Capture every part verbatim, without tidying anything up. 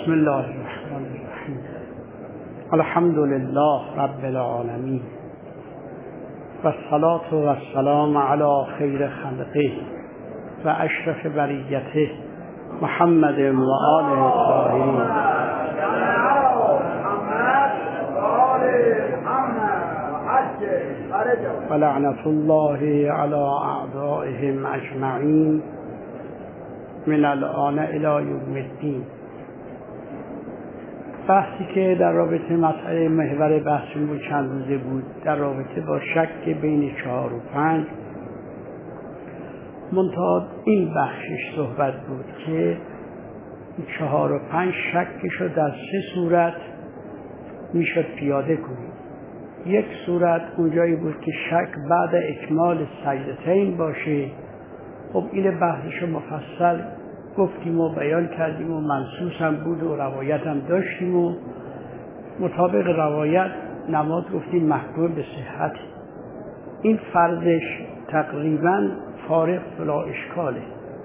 بسم الله الرحمن الرحیم. الحمد لله رب العالمین و الصلاة و السلام علی خیر خلقه و اشرف بریته محمد و آله الطاهرین و لعنت الله علی اعدائهم اجمعین من الآن الی یوم الدین. بحثی که در رابطه مسئله محور بحثمون بود چند روزه بود در رابطه با شک بین چهار و پنج. منتها این بخشش صحبت بود که چهار و پنج شکش رو در سه صورت میشد پیاده کنید. یک صورت اونجایی بود که شک بعد اکمال سجدتین باشه. خب این بحثش رو مفصل گفتیم و بیان کردیم و منصوص هم بود و روایت هم داشتیم و مطابق روایت نماز گفتیم محکوم به صحت. این فرضش تقریبا فارغ بلا اشکاله.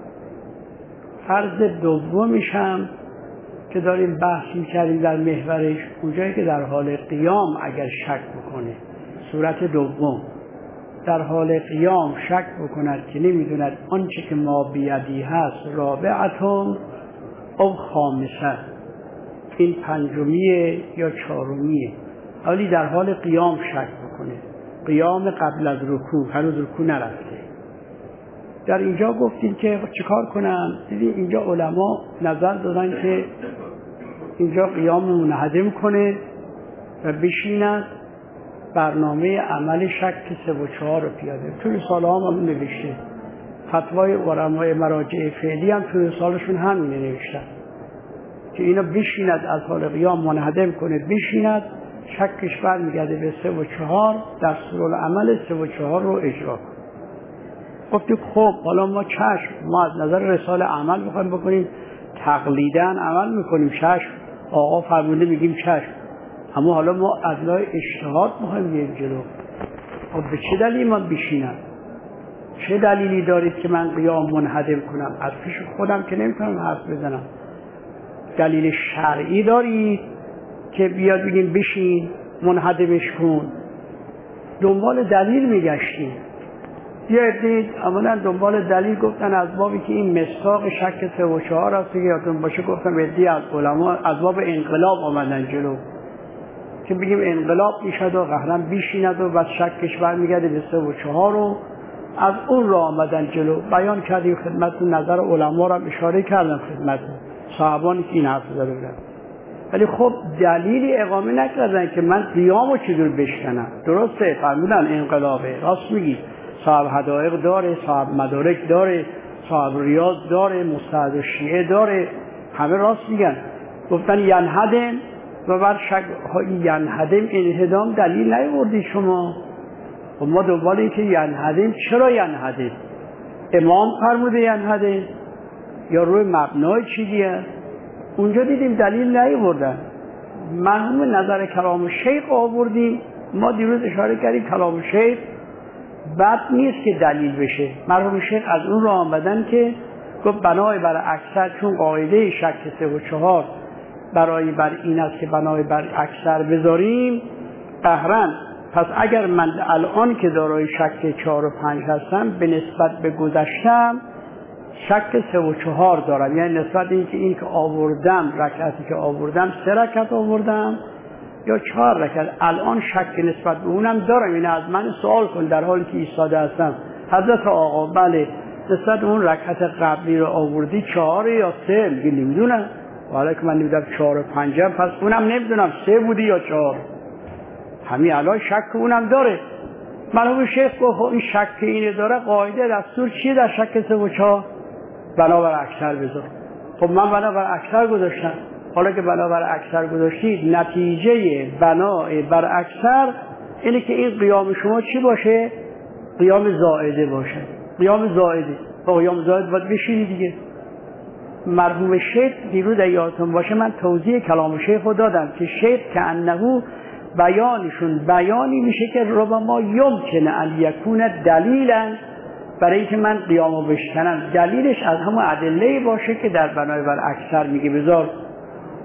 فرض دومش هم که داریم بحث می‌کردیم در محورش، اونجایی که در حال قیام اگر شک بکنه، صورت دوم در حال قیام شک بکند که نمیدوند آنچه که ما بیدی هست رابعتون او خامسه، این پنجمیه یا چهارمیه، ولی در حال قیام شک بکنه، قیام قبل از رکوع، هنوز رکوع نرفته. در اینجا گفتیم که چیکار کنن؟ دیدیم اینجا علما نظر دادن که اینجا قیام منهدم کنه و بشیند برنامه عمل شک سه و چهار رو پیاده. توی سال هم هم نوشته، فتوای علمای مراجع فعلی هم توی سالشون همینه نوشتن که اینا بشیند از حال قیام منهدم کنه، بشیند شکش برمیگرده به سه و چهار، دستورالعمل سه و چهار رو اجرا کنه. گفتیم خب حالا ما چشم، ما از نظر رساله عمل بخوایم بکنیم، تقلیداً عمل میکنیم، چشم آقا فرموده میگیم چشم، اما حالا ما ادلای اجتهاد میخوایم بیاییم جلو. خب به چه دلیل من بشینم؟ چه دلیلی دارید که من قیام منهدم کنم؟ از پیش خودم که نمیتونم حرف بزنم. دلیل شرعی دارید که بیاد بگیم بشین منهدمش کن؟ دنبال دلیل میگشتیم. یه عده‌ای اولا دنبال دلیل گفتن از بابی که این مصداق شک سه و چهار هست که یادتون باشه گفتم عده‌ای از علما از باب انقلاب آمدن جلو که بگیم انقلاب میشد و قهرن بیشیند و بس شکش برمیگرده به سه و چهار رو از اون را آمدن جلو. بیان کردیم خدمتتون، نظر علما را اشاره کردم خدمتتون، صحابانی که این حرف زده بودن. ولی خب دلیلی اقامه نکردن که من قیامو چجور بشکنم. درسته فرمودن انقلابه، راست میگی، صاحب حدائق داره، صاحب مدارک داره، صاحب ریاض داره، مستعد شیعه داره، همه راست میگن. گفتن ینهدم و بر شک ینهدم انهدام دلیل نیاوردید شما. و ما دنبال این که ینهدم، چرا ینهدم؟ امام فرموده ینهدم یا روی مبنای چیزیه؟ اونجا دیدیم دلیل نیاوردن. مرحوم نظر کلام شیخ آوردیم. ما دیروز اشاره کردیم کلام شیخ بد نیست که دلیل بشه. مرحوم شیخ از اون را آمدن که گفت بنای بر اکثر، چون قاعده شک سه و چهار برای بر این است که بنای بر اکثر بذاریم قهرن، پس اگر من الان که دارای شک چهار و پنج هستم به نسبت به گذشتم شک سه و چهار دارم، یعنی نسبت این که این که آوردم رکعتی که آوردم سه رکعت آوردم یا چهار رکعت، الان شک نسبت به اونم دارم. این از من سوال کن در حالی که ایستاده هستم حضرت آقا بله نسبت اون رکعت قبلی رو آوردی چهار یا سه؟ میگه نمیدونم. حالا که من نمیدونم چهار و پنجم، پس اونم نمیدونم سه بودی یا چهار. همین الان شک اونم داره. مرحوم شیخ گفت این شک اینه داره، قاعده دستور چیه در شک سه و چهار؟ بنابر اکثر بذار. خب من بنابر اکثر گذاشتم. حالا که بنابر اکثر گذاشتید، نتیجه بنای بر اکثر اینه که این قیام شما چی باشه؟ قیام زائده باشه. قیام زائده. با قیام زائده باید بشینی دیگه. مرحوم شیخ دیروز یادتون باشه من توضیح کلام شیخ رو دادم که شیخ که انهو بیانشون بیانی میشه که ربما یمکن ان یکون دلیلا برای اینکه من قیامو بشکنم. دلیلش از همون ادله باشه که در بنای بر اکثر میگه بذار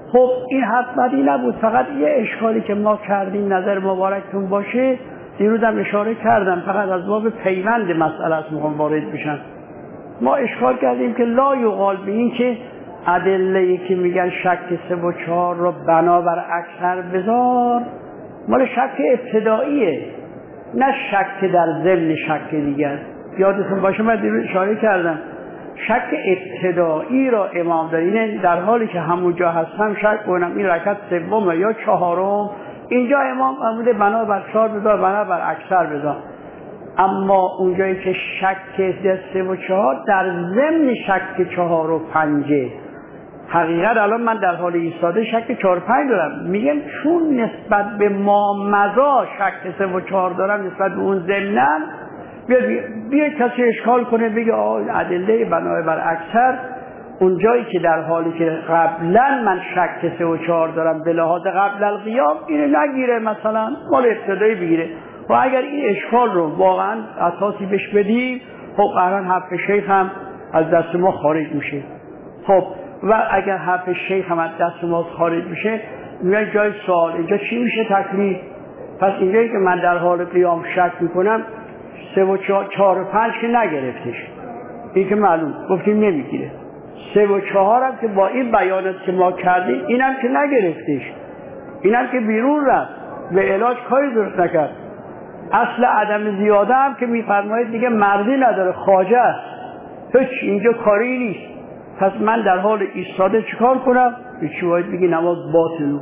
خب این حرف بدی نبود، فقط یه اشکالی که ما کردیم نظر مبارکتون باشه، دیروزم اشاره کردم، فقط از باب پیوند مسئله است میخوام وارد بشم. ما اشکال کردیم که لا یقال به این که ادله که میگن شک سه و چهار رو بنابر اکثر بذار مال شک ابتداییه، نه شک در ضمن شک دیگر. یادتون باشه من دیروز اشاره کردم شک ابتدایی را امام دارین در حالی که همونجا هستم شک کنم این رکعت سوم یا چهارم، اینجا امام فرموده بنابر چهار بذار بنابر اکثر بذار. اما اونجایی که شک سه و چهار در ضمن شک چهار و پنجه، حقیقت الان من در حال ایستاده شک چهار و پنج دارم، میگم چون نسبت به ما مزا شک سه و چهار دارم نسبت به اون ضمنم، بیاد بیا کسی اشکال کنه بگه آه ادله بنابر اکثر اونجایی که در حالی که قبلا من شک سه و چهار دارم به لحاظ قبل القیام اینو نگیره، مثلا مال ابتدایی بگیره. و اگر این اشکال رو واقعا اساسی بهش بدیم، خب قرار حرف شیخ هم از دست ما خارج میشه. خب و اگر حرف شیخ هم از دست ما خارج میشه، میگه جای سوال اینجا چی میشه تکلیف؟ پس اینجایی که من در حال قیام شک میکنم سه و چهار, چهار و پنج که نگرفتش، این که معلوم گفتیم نمیگیره. سه و چهار هم که با این بیانات که ما کردیم اینم که نگرفتش، اینم که بیرون رفت به علاج کاری درست نکرد. اصل عدم زیاده هم که میفرمایید دیگه مردی نداره، خواجه است، هیچ اینجا کاری نیست. پس من در حال ایستاده چیکار کنم؟ هیچی، باید بگی نماز باطلو،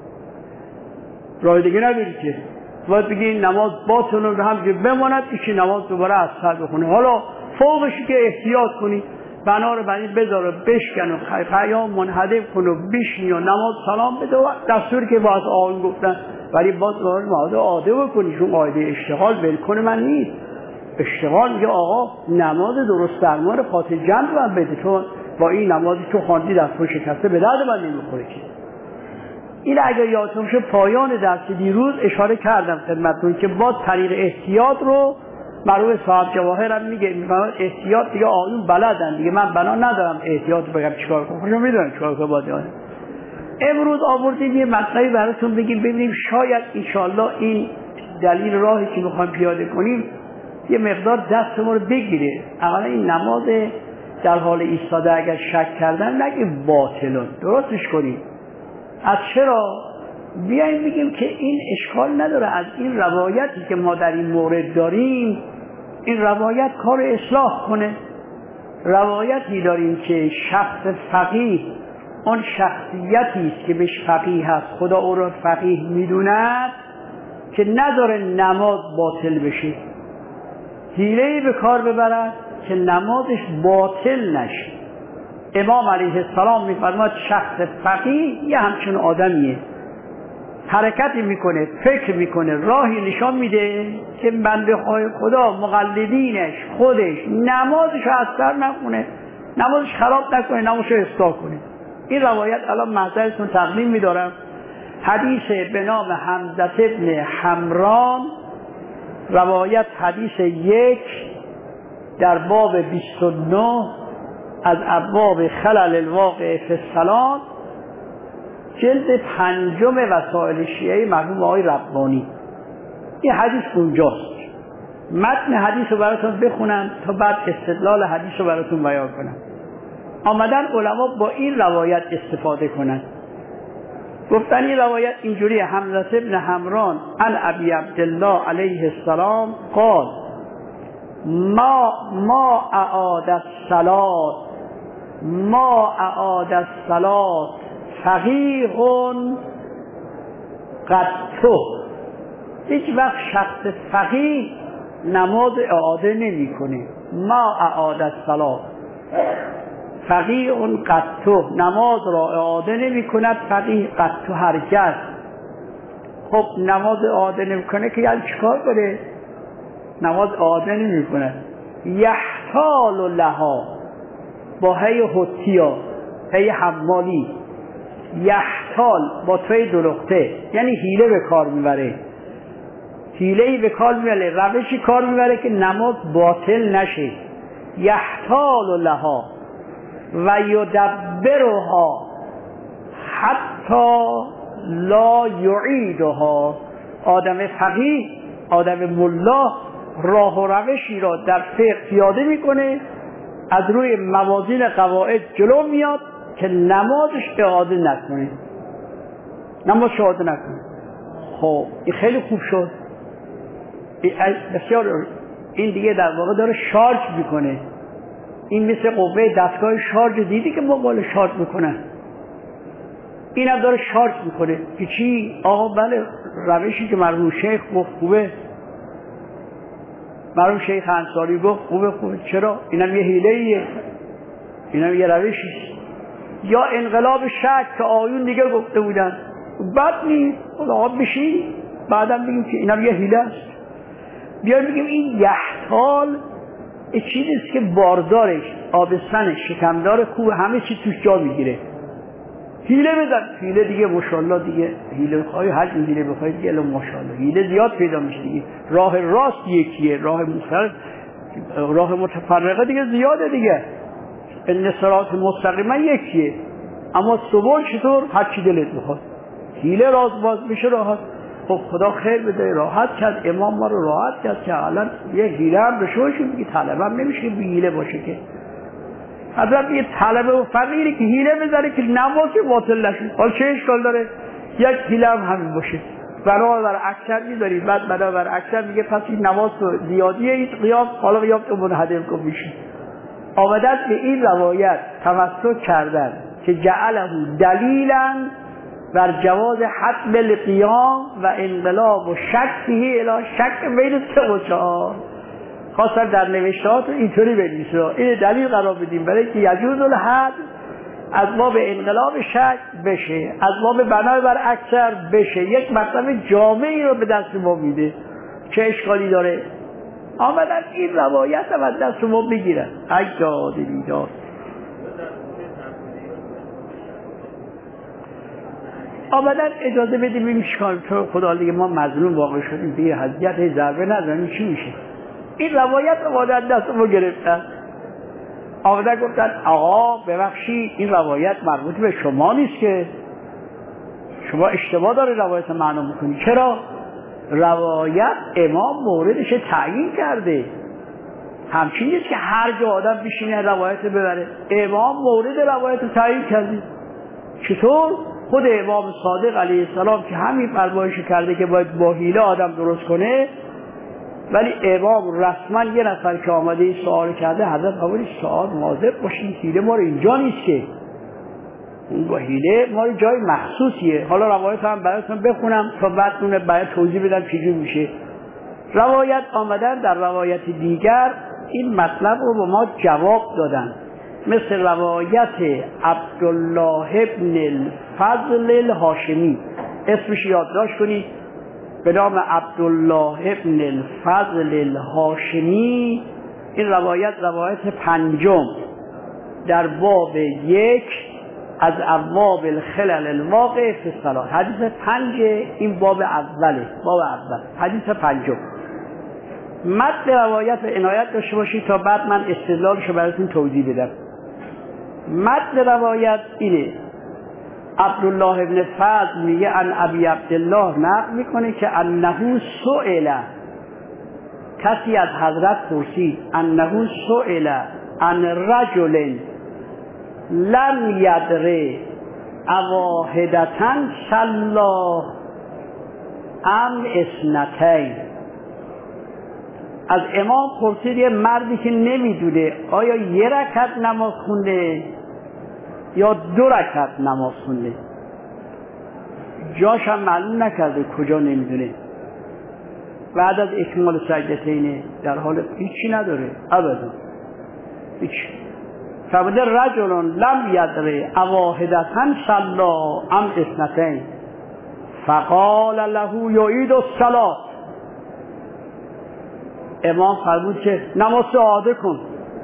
راه دیگه نداری که، باید بگی نماز باطلو رو هم که بماند، ایشی نماز دوباره از سر بخونه. حالا فوقشی که احتیاط کنی، بنا رو بنی بذار و بشکن و خیام منحدم کن و بشنی و نماز سلام بده و دستوری که باز آن گفتن، ولی باز باید معاده عاده بکنی، چون قاعده اشتغال بلکن من نیست. اشتغال میگه آقا نماز درست درمان فاتح جمع من بده، چون با این نمازی تو خواندی در تو شکسته به درد من نمیخوره که. این اگر یادتون شه پایان درس دیروز اشاره کردم خدمتتون که با طریق احتیاط رو مرحوم صاحب جواهر هم میگه، میگه احتیاط دیگه آیون بلدن دیگه، من بنا ندارم احتیاط بگم چیکار کنم، خودم میدونم چیکار کنم. باید امروز آوردیم یه مطلبی براتون بگیم، ببینیم شاید ان شاءالله این دلیل راهی که میخوایم پیاده کنیم یه مقدار دست ما رو بگیره. اولا این نماز در حال ایستاده اگر شک کردن نگه باطلون، درستش کنیم. از چرا؟ بیاییم بگیم که این اشکال نداره از این روایتی که ما در این مورد داریم، این روایت کار اصلاح کنه. روایتی داریم که شخص فقیه، اون شخصیتی است که بهش فقیه هست، خدا او را فقیه میدوند که نداره نماز باطل بشه، حیله‌ای به کار ببرد که نمازش باطل نشه. امام علیه السلام میفرماد شخص فقیه یه همچون آدمیه، حرکتی میکنه، فکر میکنه، راهی نشان میده که بنده خدا مقلدینش خودش نمازش رو اثر نکنه، نمازش خراب نکنه، نمازش رو اصلاح کنه. این روایت الان محضرتون تقدیم میدارم، حدیث به نام حمزه ابن حمران، روایت حدیث یک در باب بیست و نه از ابواب خلل الواقع فی الصلاة، جلد پنجم وسائل شیعه مرحوم آقای ربانی. این حدیث اونجاست. متن حدیث رو براتون بخونم تا بعد استدلال حدیث رو براتون بیان کنم. آمدن علما با این روایت استفاده کنن. گفتن این روایت اینجوری: حمزه ابن حمران عن ابی عبدالله علیه السلام قال ما ما اعاد الصلاة ما اعاد الصلاة فقیه قطع. هیچ وقت شخص فقیه نماز اعاده نمی کنه. ما اعاد الصلاة فقیه قطع، نماز را اعاده نمی کند فقیه قطع هرگز. خب نماز اعاده نمی کنه که یعنی چیکار کنه؟ نماز اعاده نمی کند. یحتال لها با هی حتیا، هی حمالی، یحتال با توی دو نقطه، یعنی حیله به کار میبره، حیله‌ای به کار میبره، روشی کار میبره که نماز باطل نشه. یحتال لها و یدبرها حتی لا یعیدها. آدم فقیه، آدم ملا راه و روشی را در فقه پیاده میکنه، از روی موازین قواعد جلو میاد که نمازش اعاده نکنه، نماز اعاده نکنه. خب این خیلی خوب شد، بسیار. این دیگه در واقع داره شارژ میکنه. این مثل قوه دستگاه شارژ دیدی که موبایل شارژ میکنن، این هم داره شارژ میکنه که چی؟ آقا بله روشی که مرحوم شیخ گفت خوبه، مرحوم شیخ انصاری گفت خوبه خوبه. چرا؟ اینم یه حیله‌ایه، اینم یه روشیه. یا انقلاب شک که آیون دیگه گفته بودن بد نیست، آقا بشین بعدم بگیم که اینم یه حیله است. بیایم بگیم این یحتال چیزیست که باردارش، آبستنش، شکمدار خوب، همه چی توش جا میگیره. حیله بزن، حیله دیگه ماشاءالله دیگه، حیله بخوای هر این حیله بخوای دیگه الان ماشاءالله حیله زیاد پیدا میشه دیگه. راه راست یکیه، راه مختلف، راه متفرقه دیگه زیاده دیگه. ان صراط مستقیما یکیه، اما سبل چطور؟ هر چی دلت بخواد. حیله راز باز میشه راحت. خب خدا خیر بده، راحت کرد، امام ما رو راحت کرد که الان یه حیله هم بشه شد دیگه. طلب هم نمیشه بی حیله باشه که. حضرت یه طلبه و فقیری که حیله بذاره که نماز باطل نشه، حالا چه اشکال داره؟ یک حیله هم همین باشه. بنابر اکثر میذاری، بعد بنابر اکثر میگه پس این نماز زیادیه، این قیام حالا قیام تو منحدر کن میشه. آمدن به این روایت تمسک کردن که جعله دلیلا بر جواز حتم القیام و انقلاب و شکیه الی شک بین سه و چهار. خواستن در نوشتهات اینطوری بنویسه، این دلیل قرار بدیم برای که یجوز الحد از باب انقلاب شک بشه، از باب بنای بر اکثر بشه، یک مطلب جامعی رو به دست ما میده. چه اشکالی داره؟ آمدن این روایت هم از دست ما بگیرن. اجداد بیداد آمدن اجازه بدیم این شکال، چون خدا دیگه ما مظلوم واقع شدیم دیگه، حضیت ضربه نزنیم چی میشه؟ این روایت رو آمدن دست ما گرفتن، آمدن گفتن آقا ببخشید این روایت مربوط به شما نیست که، شما اشتباه داره روایت معنا میکنی. چرا؟ روایت امام موردش تعیین کرده، همچین نیست که هر جا آدم بشینه روایت ببره. امام مورد روایت تعیین کرده. چطور؟ خود امام صادق علیه السلام که همین فرمایش کرده که باید با حیله آدم درست کنه، ولی امام رسما یه نفر که آمده این سوال کرده، حضرت فرمودن سوال مواظب باشین، حیله ما رو اینجا نیست که، اون با حیله ما رو جای مخصوصیه. حالا روایت هم براتون بخونم تا بعد اون باید توضیح بدم چجور میشه. روایت آمدن در روایت دیگر این مطلب رو به ما جواب دادن، مثل روایت عبدالله ابن الفضل الهاشمی، اسمش یادداشت کنید، به نام عبدالله ابن الفضل الهاشمی. این روایت روایت پنجم در باب یک از ابواب الخلل الواقع فی الصلاة، حدیث پنج، این باب اوله، باب اول، حدیث پنجم. متن روایت رو عنایت داشته باشید تا بعد من استدلالشو براتون توضیح بدم. متن روایت اینه: عبدالله ابن فضل میگه ان ابی عبدالله نقل میکنه که انه سئل، کسی از حضرت پرسید، انه سئل عن رجل لم یدر اواحدتا صلا ام اثنتین. از امام پرسید یه مردی که نمیدونه آیا یه رکعت نماز خونده یا دو رکعت نماز خونده، جاش هم معلوم نکرده کجا نمیدونه. بعد از اکمال سجدتین در حال هیچی نداره ابدا، هیچ. فرموده رجل لم یدر اواحدتا صلا ام اثنتین فقال له یعید الصلاة. امام فرمود که نماز اعاده کن.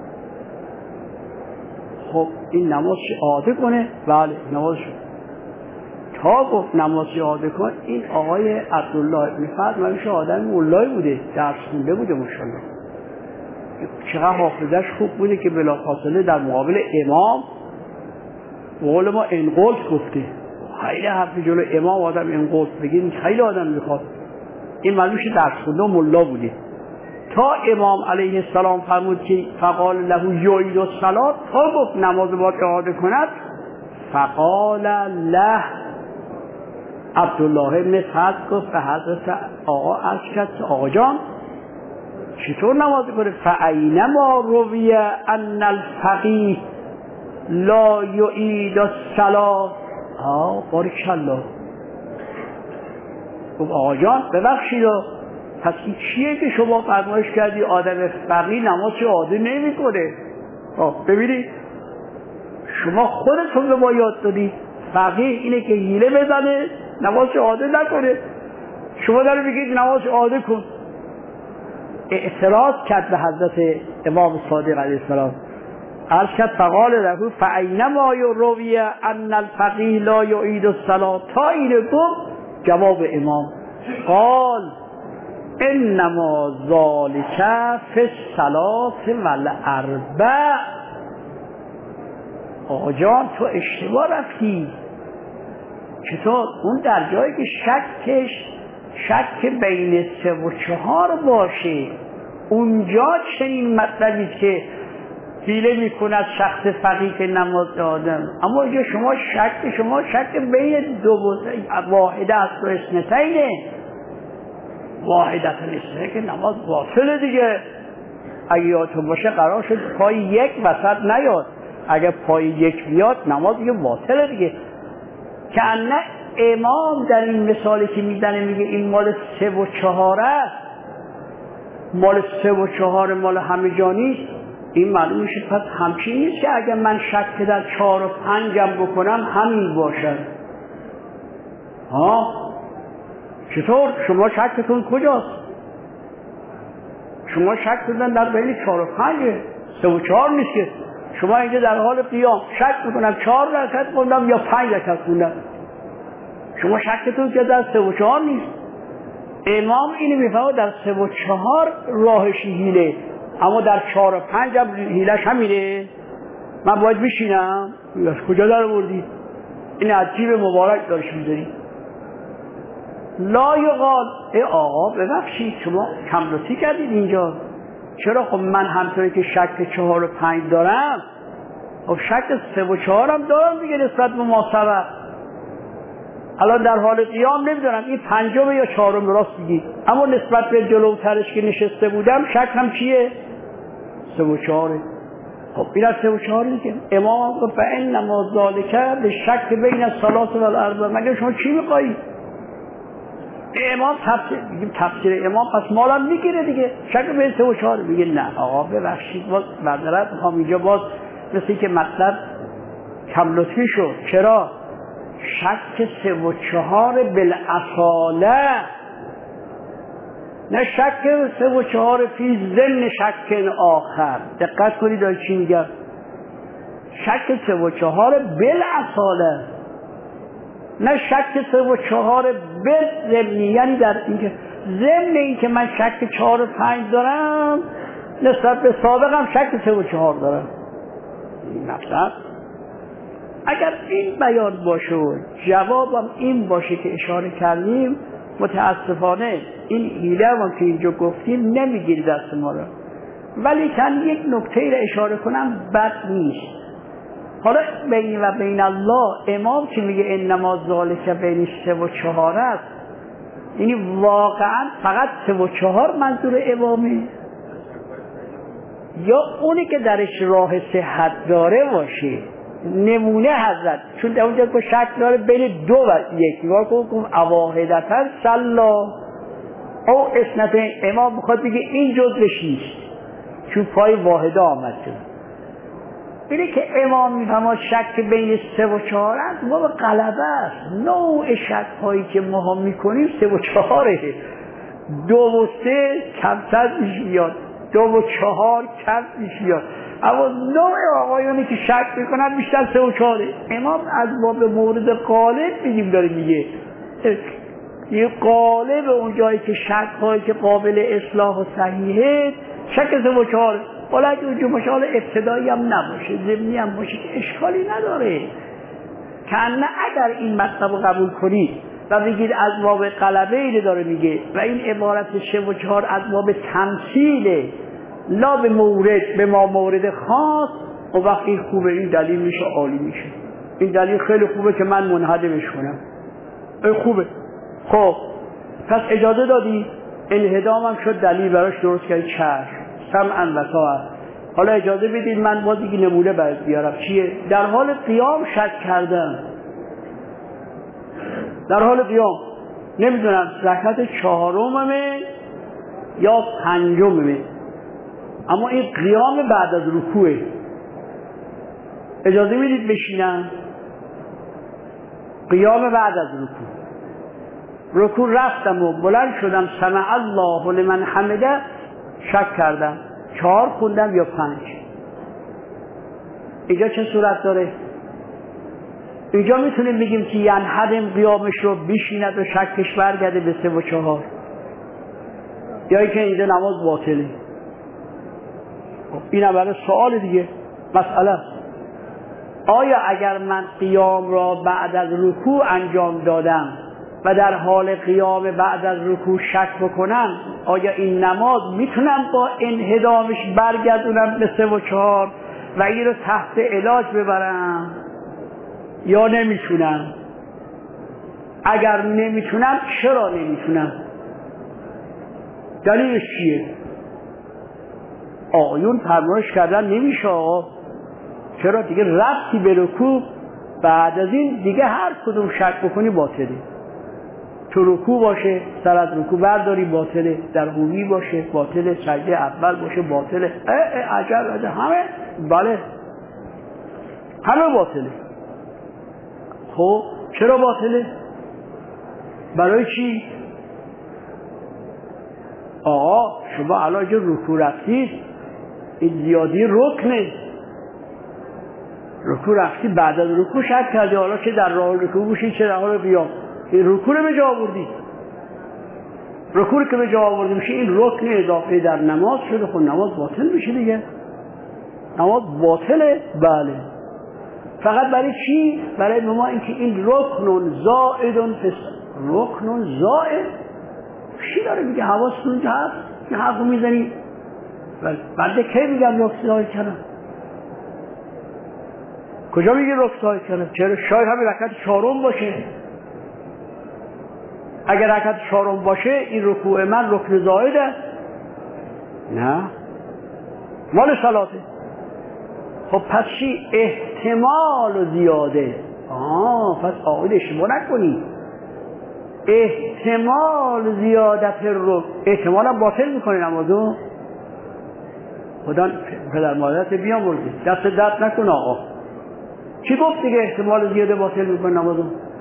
خب این نماز اعاده کنه؟ بله نماز شد. تا گفت نماز اعاده کن، این آقای عبدالله ابن فضل منش آدم مولایی بوده، درس خونده بوده ماشاءالله، چقدر حافظش خوب بوده که بلافاصله در مقابل امام به قول ما انقلت گفته. خیلی حرف جلو امام آدم این قول بگید خیلی آدم میخواد. این معلومش درس خونده و ملا بوده. تا امام علیه السلام فرمود که فقال له یعید الصلاة، تا گفت نماز باید اعاده کند، فقال له عبدالله بن سعد گفت به حضرت آقا عرض کرد آقا جان چطور نماز کنه؟ فاینما روی ان الفقیه لا یعید الصلاة. ها بارکالله. گفت آقا جان ببخشید پس این چیه که شما فرمایش کردی آدم فقیه نماز اعاده نمیکنه؟ ببینید شما خودتون به ما یاد دادید فقیه اینه که حیله بزنه نماز اعاده نکنه، شما داره میگید نماز اعاده کن. اعتراض کرد به حضرت امام صادق علیه السلام، عرض کرد فقال له فاینما روی ان الفقیه لا یعید الصلاة، تا اینو گفت جواب امام قال انما ذالک فی الصلاة والاربع. آقا جان تو اشتباه رفتی. چطور؟ اون در جایی که شکش شک بین سه و چهار باشه اونجا چنین مطلبی که حیله میکند شخص فقیه که نماز آدم، اما اینجا شما شک شما شک بین دو واحده است و اثنتینه. واحدت الاثنتین که نماز باطله دیگه. اگه یادتون باشه قرار شد پای یک وسط نیاد، اگه پای یک بیاد نماز دیگه باطله دیگه. که نه امام در این مثالی که میزنه میگه این مال سه و چهار است، مال سه و چهار مال همه جانی، این معلوم میشه پس همچین نیست که اگر من شک در چهار و پنجم بکنم همین باشد. ها چطور؟ شما شکتون کجاست؟ شما شک دادن در بین چهار و پنجه، سه و چهار نیست که. شما اینجا در حال قیام شک میکنم چهار رکعت خوندم یا پنج رکعت خوندم، شما شکتون که در سه و چهار نیست. امام اینو میفهمه در سه و چهار راهش حیله، اما در چهار و پنج هم حیلش همینه. من باید بشینم؟ از کجا در بردید؟ این عجیب مبارک دارش میذارید. لا یقال ای آقا ببخشید شما کملوسی کردید اینجا. چرا؟ خب من همطوری که شک چهار و پنج دارم خب شک سه و چهار هم دارم دیگه نسبت به ما سبب. الان در حال قیام نمیدونم این پنجم یا چهارم راست بگید، اما نسبت به جلوترش که نشسته بودم شک هم چیه؟ سه و چهاره. خب این از سه و چهاره دیگه. امام گفت فانما ذالک بالشک بین الصلاة والاربع. مگه شما چی میخواهید؟ امام تفسیر میگیم تفسیر امام پس مالم میگیره دیگه، شک به سه و چهار. میگه نه آقا ببخشید باز معذرت میخوام اینجا باز مثل که مطلب کم لطفی شد. چرا؟ شک سه و چهار بالاصاله، نه شک سه و چهار فی ضمن شک آخر. دقت کنید داره چی میگم. شک سه و چهار بالاصاله، نه شک سه و چهار به ضمنی، یعنی در اینکه ضمن این که من شک چهار و پنج دارم نسبت به سابقم شک سه و چهار دارم. این مطلب اگر این بیان باشه و جوابم این باشه که اشاره کردیم، متاسفانه این حیله هم که اینجا گفتیم نمیگیری دست ما را. ولی کن یک نکته را اشاره کنم بد نیست. حالا بین و بین الله امام که میگه انما ذالک بین سه و چهار است، یعنی واقعا فقط سه و چهار منظور امامه یا اونی که درش راه صحت داره باشه؟ نمونه حضرت چون در اونجا که شک داره بین دو و یک نگاه کن اواهدتر سلا او اسنتین، امام بخواد بگه این جزوش نیست چون پای واحده آمد شد. اینه که امام میفهمه شک بین سه و چهار است، ما به غلبه است. نوع شک هایی که ما میکنیم سه و چهاره، دو و سه کمتر میشه بیاد، دو و چهار کم میشه بیاد، اما نوع آقایانی که شک میکنن بیشتر سه و چهاره. امام از باب مورد غالب میگیم داره میگه یه غالب اون جایی که شک هایی که قابل اصلاح و صحیحه شک سه و چهاره. حالا اگه اونجا مشاهده ابتدایی هم نباشه ضمنی هم باشه که اشکالی نداره. که نه اگر این مطلب رو قبول کنید و بگید از باب غلبه اینه داره میگه و این عبارت سه و چهار از باب تمثیله لا به مورد به ما مورد خاص، و وقتی این خوبه، این دلیل میشه عالی میشه، این دلیل خیلی خوبه که من منهدمش کنم، این خوبه. خب پس اجازه دادی، انهدامم شد، دلیل براش درست کردی، چشم سمعا و طاعت. حالا اجازه بدید من باز دیگه نمونه برات بیارم. چیه؟ در حال قیام شک کردم، در حال قیام نمیدونم رکعت چهارممه یا پنجممه، اما این قیام بعد از رکوعه. اجازه میدید بشینم؟ قیام بعد از رکوع، رکوع رفتم و بلند شدم، سمع الله لمن حمده، شک کردم چهار خوندم یا پنج. اینجا چه صورت داره؟ اینجا میتونیم بگیم که ینهدم قیامش رو بشیند و شکش برگرده به سه و چهار، یا اینکه اینجا نماز باطله. این اول سوال دیگه، مسئله است. آیا اگر من قیام را بعد از رکوع انجام دادم و در حال قیام بعد از رکوع شک بکنم، آیا این نماز میتونم با انهدامش برگردونم به سه و چهار و این رو تحت علاج ببرم یا نمیتونم؟ اگر نمیتونم چرا نمیتونم؟ دلیلش چیه؟ آقایون فرمایش کردن نمیشه آقا. چرا؟ دیگه ربطی به رکوع بعد از این دیگه هر کدوم شک بکنی باطله. تو رکوع باشه سر از رکوع برداری باطله، در حوی باشه باطله، سجده اول باشه باطله، اه اه عجب عجب همه بله همه باطله. خب چرا باطله؟ برای چی؟ آقا شما الان جو رکوع رفتید، این زیادی رکنه. رکوع رفتی بعد از رکوع شک کردی، حالا چه در راه رکوع باشی چه در حال قیام، این رکوع رو به جا آوردی. رکوع که به جا آوردی میشه این رکن اضافه در نماز شده، خب نماز باطل میشه دیگه. نماز باطله بله. فقط برای چی؟ برای ما اینکه این رکن زائدون پس رکن زائد چی داره میگه؟ حواستون که هست که حرفو میزنی بعد کی میگم رکن زائد کنم؟ کجا میگه رکن زائد کنم؟ چرا؟ شاید همین رکعت چهارم باشه. اگر رکعت چهارم باشه این رکوع من رکن زائده؟ نه مال صلاته. خب پس چی؟ احتمال زیاده. آه پس آقای اشتباه نکنی، احتمال زیادت رو احتمال هم باطل میکنه نمازو. خدا پدر مادرت بیامرزه، دست درد نکن آقا. چی گفت دیگه احتمال زیاده باطل میکنه نمازو؟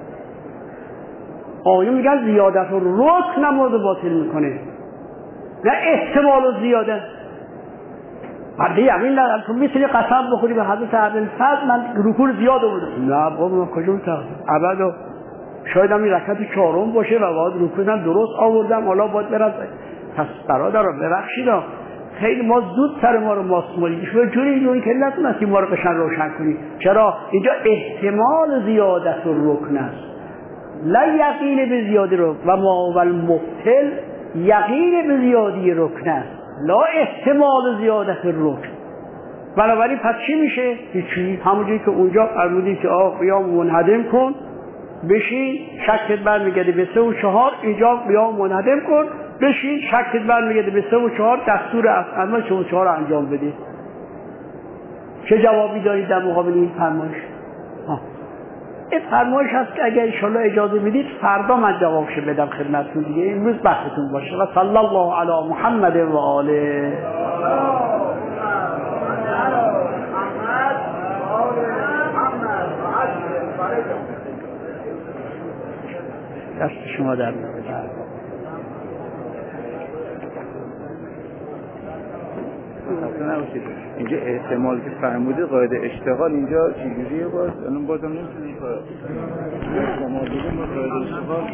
آقایون میگن زیادت رو رک نمازو باطل میکنه، نه احتمال زیاده. بعد یقین ندارم تو میتونی قسم بخوری به حضرت عبدالفضل من رکوع زیاد آوردم. نه بابا من کجا میتونم ابدا، شاید هم این رکعت چهارم باشه و بعد رکوعم درست آوردم، حالا باید برم. پس برادران ببخشید خیلی ما زود سر ما رو ماسمالی شما جوری اینو که نتونستی ما رو قشنگ روشن کنی. چرا؟ اینجا احتمال زیادت رکن است، لا یقین به زیادی رو و ما و المبتل یقین به زیادی رکن است، لا احتمال زیادت رکن. بنابراین پس چی میشه؟ هیچی، همونجوری که اونجا فرمودی که آقا قیام منهدم کن بشین شکت برمیگرده به سه و چهار، اینجا قیام منهدم کن بشین شکت برمیگرده به سه و چهار، دستور از اما سه و چهار انجام بده. چه جوابی دارید در مقابل این فرمایش؟ ها این فرمایش هست که اگر انشاءالله اجازه میدید فردا من جوابش بدم خدمتتون دیگه. امروز بحثتون باشه و صلی الله علی محمد و آله. دست شما در میاد. اینجا احتمال که فرموده قاعده اشتغال اینجا چجوریه؟ باز الان بازم نمیتونیم احتمال بگیم با قاعده اشتغال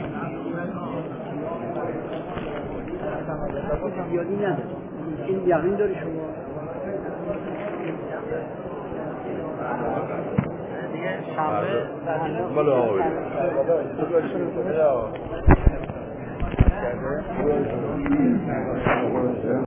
زیادی نداره. این یقین داری شما؟ دیگه شنبه بله آقای